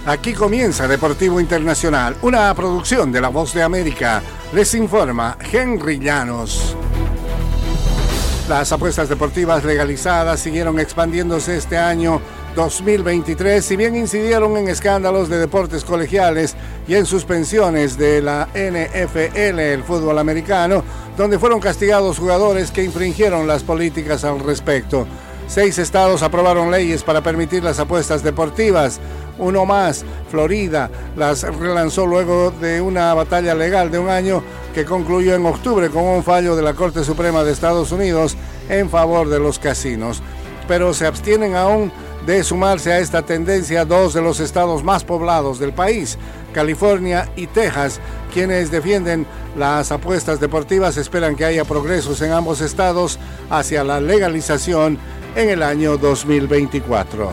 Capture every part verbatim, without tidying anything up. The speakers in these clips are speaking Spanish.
Aquí comienza Deportivo Internacional, una producción de La Voz de América. Les informa Henry Llanos. Las apuestas deportivas legalizadas siguieron expandiéndose este año dos mil veintitrés, si bien incidieron en escándalos de deportes colegiales y en suspensiones de la N F L, el fútbol americano, donde fueron castigados jugadores que infringieron las políticas al respecto. Seis estados aprobaron leyes para permitir las apuestas deportivas. Uno más, Florida, las relanzó luego de una batalla legal de un año que concluyó en octubre con un fallo de la Corte Suprema de Estados Unidos en favor de los casinos. Pero se abstienen aún de sumarse a esta tendencia dos de los estados más poblados del país, California y Texas, quienes defienden las apuestas deportivas. Esperan que haya progresos en ambos estados hacia la legalización en el año dos mil veinticuatro.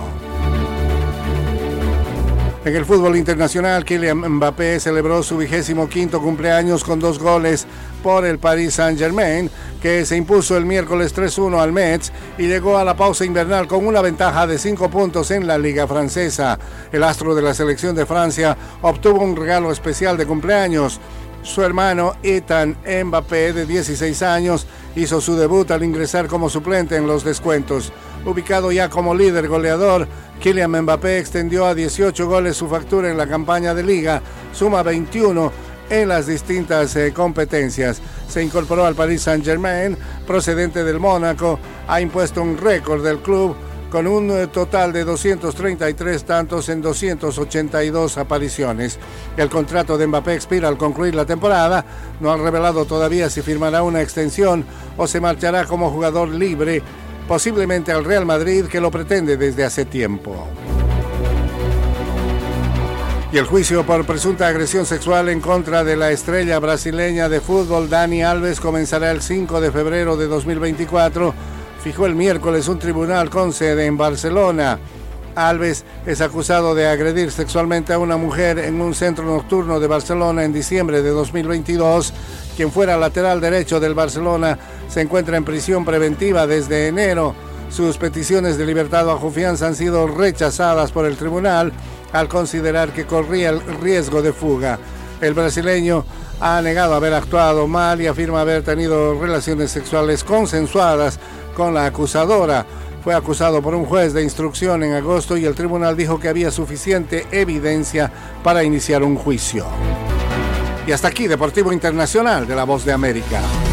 En el fútbol internacional, Kylian Mbappé celebró su vigésimo quinto cumpleaños con dos goles por el Paris Saint-Germain, que se impuso el miércoles tres uno al Metz y llegó a la pausa invernal con una ventaja de cinco puntos en la Liga Francesa. El astro de la selección de Francia obtuvo un regalo especial de cumpleaños. Su hermano Ethan Mbappé, de dieciséis años, hizo su debut al ingresar como suplente en los descuentos. Ubicado ya como líder goleador, Kylian Mbappé extendió a dieciocho goles su factura en la campaña de liga, suma veintiuno en las distintas eh, competencias. Se incorporó al Paris Saint-Germain, procedente del Mónaco, ha impuesto un récord del club con un total de doscientos treinta y tres tantos en doscientas ochenta y dos apariciones. El contrato de Mbappé expira al concluir la temporada. No han revelado todavía si firmará una extensión o se marchará como jugador libre, posiblemente al Real Madrid, que lo pretende desde hace tiempo. Y el juicio por presunta agresión sexual en contra de la estrella brasileña de fútbol Dani Alves comenzará el cinco de febrero de dos mil veinticuatro. Fijó el miércoles un tribunal con sede en Barcelona. Alves es acusado de agredir sexualmente a una mujer en un centro nocturno de Barcelona en diciembre de dos mil veintidós. Quien fuera lateral derecho del Barcelona se encuentra en prisión preventiva desde enero. Sus peticiones de libertad bajo fianza han sido rechazadas por el tribunal al considerar que corría el riesgo de fuga. El brasileño ha negado haber actuado mal y afirma haber tenido relaciones sexuales consensuadas con la acusadora. Fue acusado por un juez de instrucción en agosto y el tribunal dijo que había suficiente evidencia para iniciar un juicio. Y hasta aquí Deportivo Internacional de La Voz de América.